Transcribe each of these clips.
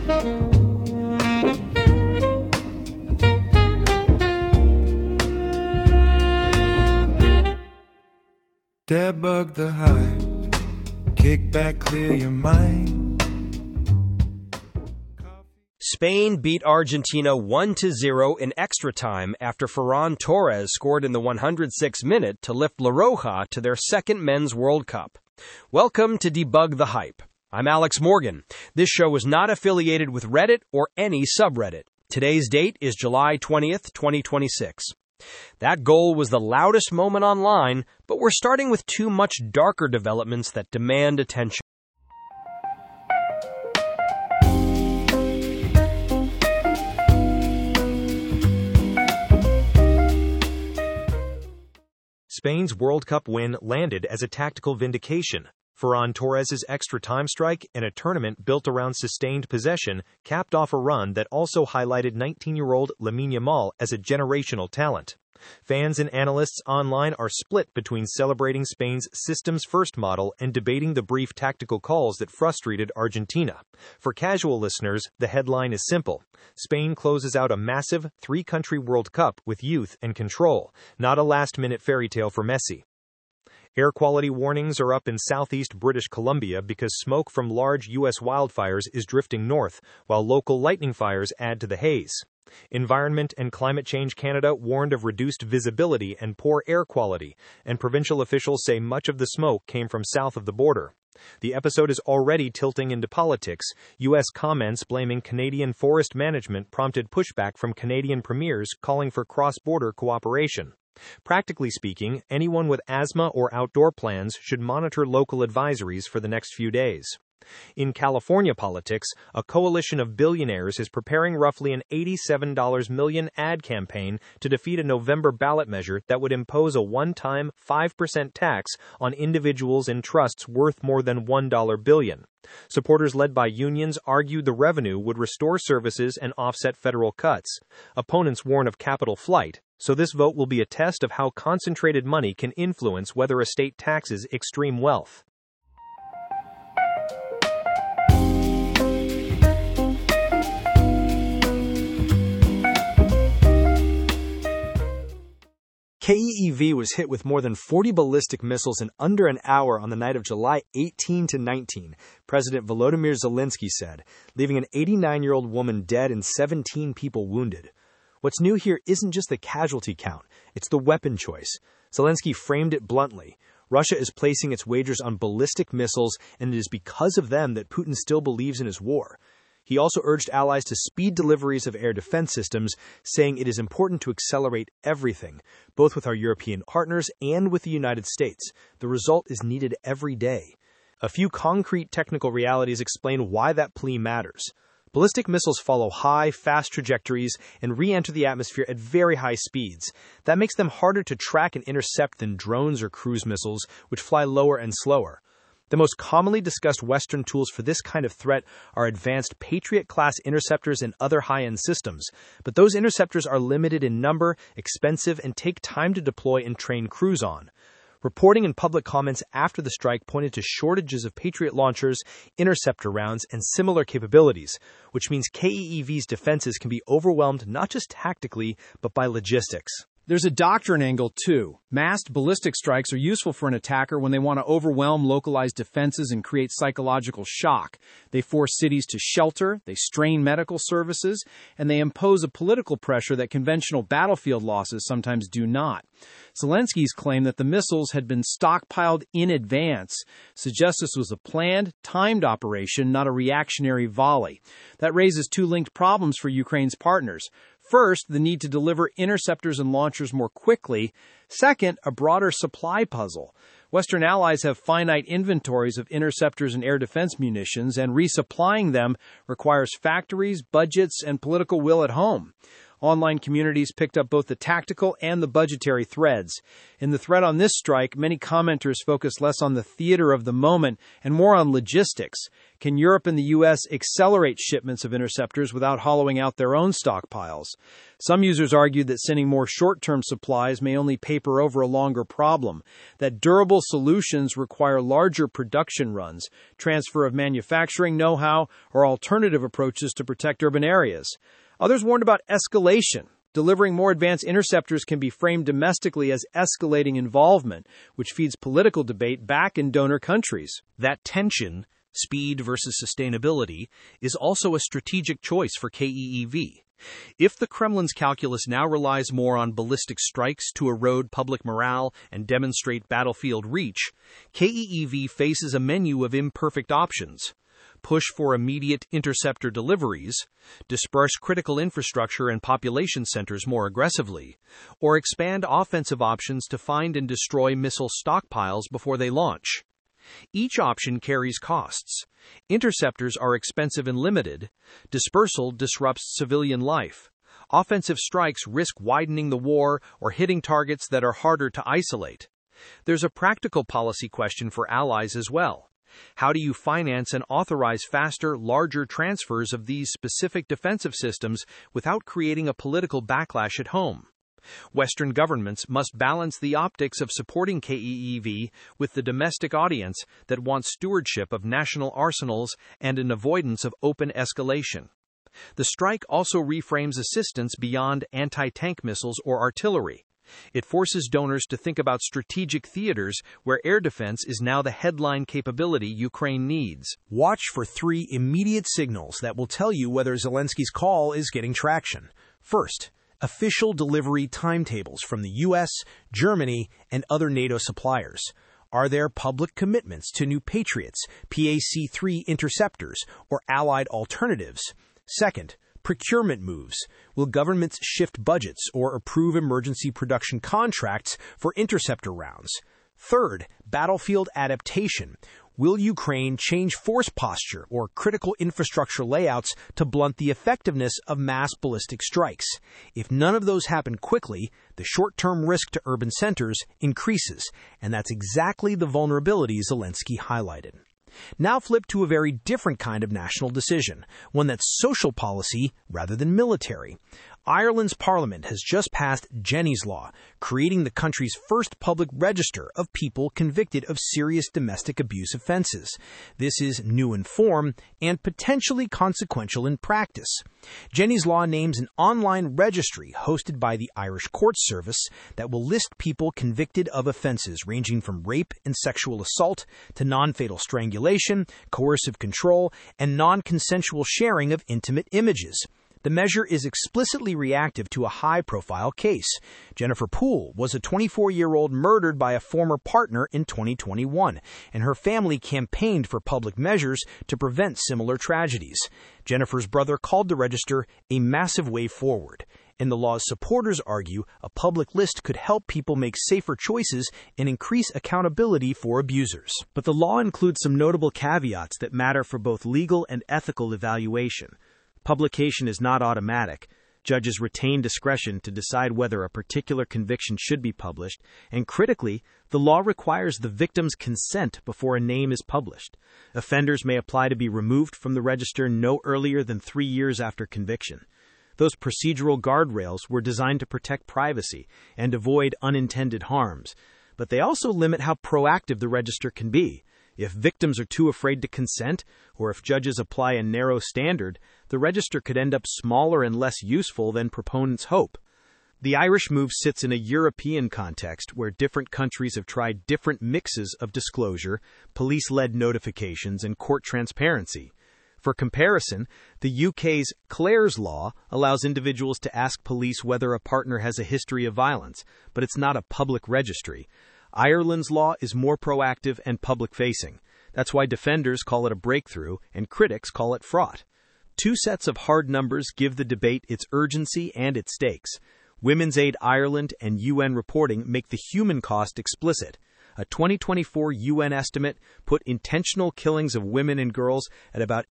Debug the hype, kick back, clear your mind. Spain beat Argentina 1-0 in extra time after Ferran Torres scored in the 106th minute to lift La Roja to their second Men's World Cup. Welcome to Debug the Hype. I'm Alex Morgan. This show is not affiliated with Reddit or any subreddit. Today's date is July 20th, 2026. That goal was the loudest moment online, but we're starting with two much darker developments that demand attention. Spain's World Cup win landed as a tactical vindication. Ferran Torres' extra-time strike and a tournament built around sustained possession capped off a run that also highlighted 19-year-old Lamine Yamal as a generational talent. Fans and analysts online are split between celebrating Spain's systems-first model and debating the brief tactical calls that frustrated Argentina. For casual listeners, the headline is simple. Spain closes out a massive three-country World Cup with youth and control, not a last-minute fairy tale for Messi. Air quality warnings are up in southeast British Columbia because smoke from large U.S. wildfires is drifting north, while local lightning fires add to the haze. Environment and Climate Change Canada warned of reduced visibility and poor air quality, and provincial officials say much of the smoke came from south of the border. The episode is already tilting into politics. U.S. comments blaming Canadian forest management prompted pushback from Canadian premiers calling for cross-border cooperation. Practically speaking, anyone with asthma or outdoor plans should monitor local advisories for the next few days. In California politics, a coalition of billionaires is preparing roughly an $87 million ad campaign to defeat a November ballot measure that would impose a one-time 5% tax on individuals in trusts worth more than $1 billion. Supporters led by unions argued the revenue would restore services and offset federal cuts. Opponents warn of capital flight, so this vote will be a test of how concentrated money can influence whether a state taxes extreme wealth. KEEV was hit with more than 40 ballistic missiles in under an hour on the night of July 18 to 19, President Volodymyr Zelensky said, leaving an 89-year-old woman dead and 17 people wounded. What's new here isn't just the casualty count, it's the weapon choice. Zelensky framed it bluntly. Russia is placing its wagers on ballistic missiles, and it is because of them that Putin still believes in his war. He also urged allies to speed deliveries of air defense systems, saying it is important to accelerate everything, both with our European partners and with the United States. The result is needed every day. A few concrete technical realities explain why that plea matters. Ballistic missiles follow high, fast trajectories and re-enter the atmosphere at very high speeds. That makes them harder to track and intercept than drones or cruise missiles, which fly lower and slower. The most commonly discussed Western tools for this kind of threat are advanced Patriot-class interceptors and other high-end systems, but those interceptors are limited in number, expensive, and take time to deploy and train crews on. Reporting and public comments after the strike pointed to shortages of Patriot launchers, interceptor rounds, and similar capabilities, which means KEEV's defenses can be overwhelmed not just tactically, but by logistics. There's a doctrine angle, too. Massed ballistic strikes are useful for an attacker when they want to overwhelm localized defenses and create psychological shock. They force cities to shelter, they strain medical services, and they impose a political pressure that conventional battlefield losses sometimes do not. Zelensky's claim that the missiles had been stockpiled in advance suggests this was a planned, timed operation, not a reactionary volley. That raises two linked problems for Ukraine's partners. First, the need to deliver interceptors and launchers more quickly. Second, a broader supply puzzle. Western allies have finite inventories of interceptors and air defense munitions, and resupplying them requires factories, budgets, and political will at home. Online communities picked up both the tactical and the budgetary threads. In the thread on this strike, many commenters focused less on the theater of the moment and more on logistics. Can Europe and the U.S. accelerate shipments of interceptors without hollowing out their own stockpiles? Some users argued that sending more short-term supplies may only paper over a longer problem, that durable solutions require larger production runs, transfer of manufacturing know-how, or alternative approaches to protect urban areas. Others warned about escalation. Delivering more advanced interceptors can be framed domestically as escalating involvement, which feeds political debate back in donor countries. That tension, speed versus sustainability, is also a strategic choice for KEEV. If the Kremlin's calculus now relies more on ballistic strikes to erode public morale and demonstrate battlefield reach, KEEV faces a menu of imperfect options. Push for immediate interceptor deliveries, disperse critical infrastructure and population centers more aggressively, or expand offensive options to find and destroy missile stockpiles before they launch. Each option carries costs. Interceptors are expensive and limited. Dispersal disrupts civilian life. Offensive strikes risk widening the war or hitting targets that are harder to isolate. There's a practical policy question for allies as well. How do you finance and authorize faster, larger transfers of these specific defensive systems without creating a political backlash at home? Western governments must balance the optics of supporting KEEV with the domestic audience that wants stewardship of national arsenals and an avoidance of open escalation. The strike also reframes assistance beyond anti-tank missiles or artillery. It forces donors to think about strategic theaters where air defense is now the headline capability Ukraine needs. Watch for 3 immediate signals that will tell you whether Zelensky's call is getting traction. First, official delivery timetables from the U.S., Germany, and other NATO suppliers. Are there public commitments to new Patriots, PAC-3 interceptors, or allied alternatives? Second, procurement moves. Will governments shift budgets or approve emergency production contracts for interceptor rounds? Third, battlefield adaptation. Will Ukraine change force posture or critical infrastructure layouts to blunt the effectiveness of mass ballistic strikes? If none of those happen quickly, the short-term risk to urban centers increases, and that's exactly the vulnerability Zelensky highlighted. Now flip to a very different kind of national decision, one that's social policy rather than military. Ireland's parliament has just passed Jenny's Law, creating the country's first public register of people convicted of serious domestic abuse offenses. This is new in form and potentially consequential in practice. Jenny's Law names an online registry hosted by the Irish Courts Service that will list people convicted of offenses ranging from rape and sexual assault to non-fatal strangulation, coercive control, and non-consensual sharing of intimate images. The measure is explicitly reactive to a high-profile case. Jennifer Poole was a 24-year-old murdered by a former partner in 2021, and her family campaigned for public measures to prevent similar tragedies. Jennifer's brother called the register a massive way forward, and the law's supporters argue a public list could help people make safer choices and increase accountability for abusers. But the law includes some notable caveats that matter for both legal and ethical evaluation. Publication is not automatic. Judges retain discretion to decide whether a particular conviction should be published, and critically, the law requires the victim's consent before a name is published. Offenders may apply to be removed from the register no earlier than 3 years after conviction. Those procedural guardrails were designed to protect privacy and avoid unintended harms, but they also limit how proactive the register can be. If victims are too afraid to consent, or if judges apply a narrow standard, the register could end up smaller and less useful than proponents hope. The Irish move sits in a European context where different countries have tried different mixes of disclosure, police-led notifications, and court transparency. For comparison, the UK's Clare's Law allows individuals to ask police whether a partner has a history of violence, but it's not a public registry. Ireland's law is more proactive and public-facing. That's why defenders call it a breakthrough and critics call it fraught. 2 sets of hard numbers give the debate its urgency and its stakes. Women's Aid Ireland and UN reporting make the human cost explicit. A 2024 UN estimate put intentional killings of women and girls at about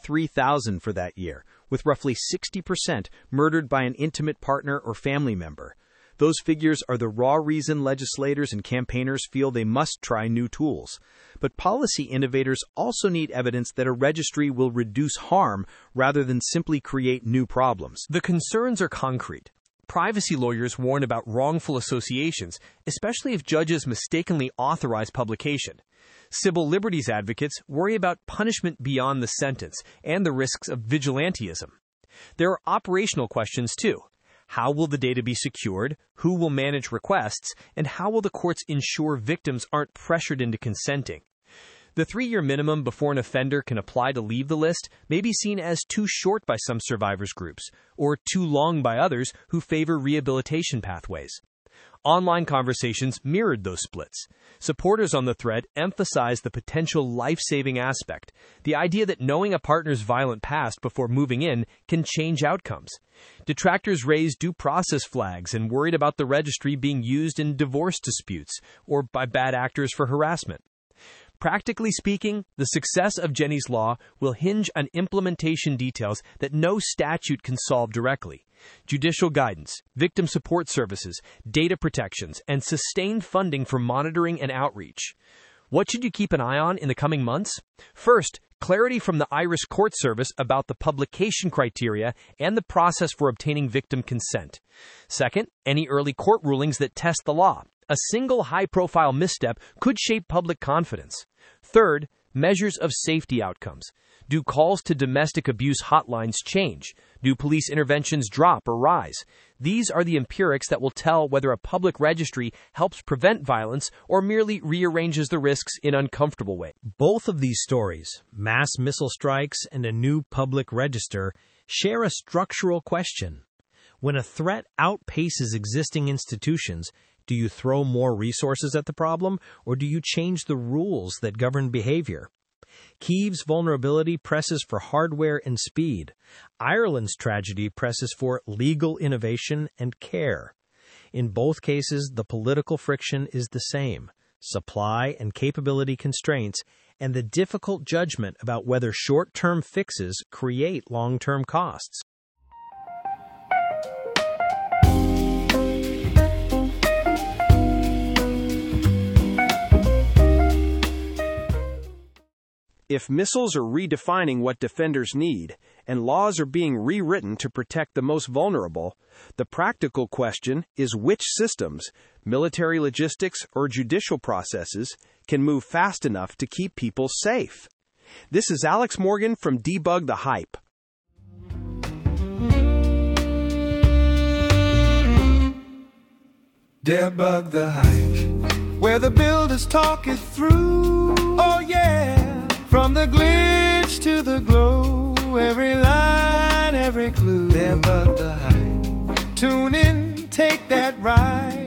83,000 for that year, with roughly 60% murdered by an intimate partner or family member. Those figures are the raw reason legislators and campaigners feel they must try new tools. But policy innovators also need evidence that a registry will reduce harm rather than simply create new problems. The concerns are concrete. Privacy lawyers warn about wrongful associations, especially if judges mistakenly authorize publication. Civil liberties advocates worry about punishment beyond the sentence and the risks of vigilantism. There are operational questions, too. How will the data be secured? Who will manage requests? And how will the courts ensure victims aren't pressured into consenting? The 3-year minimum before an offender can apply to leave the list may be seen as too short by some survivors groups, or too long by others who favor rehabilitation pathways. Online conversations mirrored those splits. Supporters on the thread emphasized the potential life-saving aspect, the idea that knowing a partner's violent past before moving in can change outcomes. Detractors raised due process flags and worried about the registry being used in divorce disputes or by bad actors for harassment. Practically speaking, the success of Jenny's Law will hinge on implementation details that no statute can solve directly. Judicial guidance, victim support services, data protections, and sustained funding for monitoring and outreach. What should you keep an eye on in the coming months? First, clarity from the Irish Court Service about the publication criteria and the process for obtaining victim consent. Second, any early court rulings that test the law. A single high-profile misstep could shape public confidence. Third, measures of safety outcomes. Do calls to domestic abuse hotlines change? Do police interventions drop or rise? These are the empirics that will tell whether a public registry helps prevent violence or merely rearranges the risks in uncomfortable ways. Both of these stories, mass missile strikes and a new public register, share a structural question. When a threat outpaces existing institutions, do you throw more resources at the problem, or do you change the rules that govern behavior? Kyiv's vulnerability presses for hardware and speed. Ireland's tragedy presses for legal innovation and care. In both cases, the political friction is the same: supply and capability constraints, and the difficult judgment about whether short-term fixes create long-term costs. If missiles are redefining what defenders need, and laws are being rewritten to protect the most vulnerable, the practical question is which systems, military logistics or judicial processes, can move fast enough to keep people safe. This is Alex Morgan from Debug the Hype. Debug the Hype, where the builders talk it through. Oh yeah. From the glitch to the glow, every line, every clue. Debug the Hype. Tune in, take that ride.